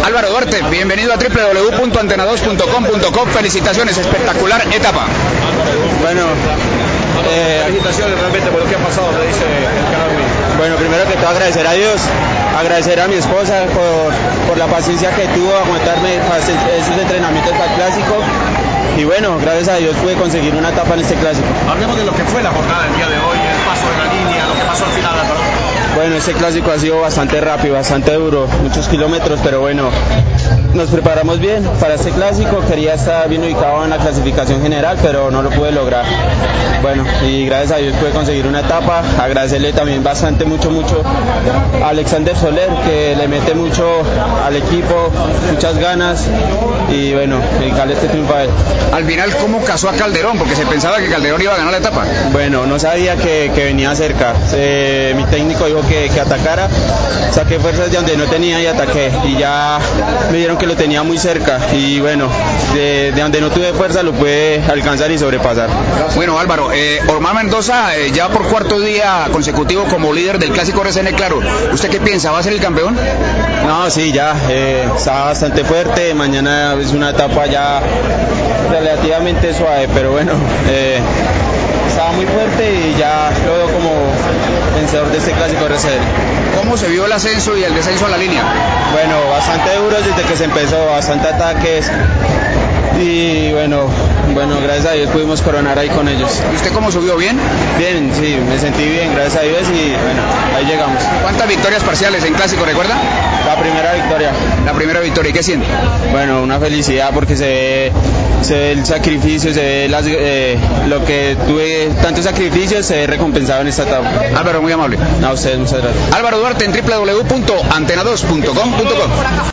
Álvaro Duarte, bienvenido a www.antena2.com.co. Felicitaciones, espectacular etapa. Bueno, felicitaciones realmente por lo que ha pasado, me dice el canal. Bueno, primero que todo agradecer a Dios, agradecer a mi esposa por la paciencia que tuvo a aguantarme esos entrenamientos para el clásico. Y bueno, gracias a Dios pude conseguir una etapa en este clásico. Hablemos de lo que fue la jornada del día de hoy, el paso de la línea, lo que pasó al final, Álvaro. Bueno, este clásico ha sido bastante rápido, bastante duro, muchos kilómetros, pero bueno, nos preparamos bien para este clásico. Quería estar bien ubicado en la clasificación general, pero no lo pude lograr. Bueno, y gracias a Dios pude conseguir una etapa. Agradecerle también mucho a Alexander Soler, que le mete mucho al equipo, muchas ganas, y bueno, dedicarle este triunfo a él. Al final, ¿cómo casó a Calderón? Porque se pensaba que Calderón iba a ganar la etapa. Bueno, no sabía que venía cerca. Mi técnico dijo que atacara, saqué fuerzas de donde no tenía y ataqué, y ya me dieron que lo tenía muy cerca, y bueno, de donde no tuve fuerza lo pude alcanzar y sobrepasar. Bueno, Álvaro, Ormán Mendoza ya por cuarto día consecutivo como líder del clásico RCN Claro. ¿Usted qué piensa? ¿Va a ser el campeón? No, sí, ya está bastante fuerte. Mañana es una etapa ya relativamente suave, pero bueno, estaba muy fuerte y ya lo veo como vencedor de este clásico RCN. ¿Cómo se vio el ascenso y el descenso a la línea? Bueno, bastante duro desde que se empezó, bastante ataques, y bueno, gracias a Dios pudimos coronar ahí con ellos. ¿Y usted cómo subió? ¿Bien? Bien, sí, me sentí bien, gracias a Dios, y bueno, ahí llegamos. ¿Cuántas victorias parciales en clásico, recuerda? La primera victoria. La primera victoria, ¿y qué siente? Bueno, una felicidad porque se ve el sacrificio, se ve lo que tuve, tantos sacrificios, se ve recompensado en esta etapa. Álvaro, muy amable. A ustedes, muchas gracias. Álvaro Duarte en www.antena2.com.co.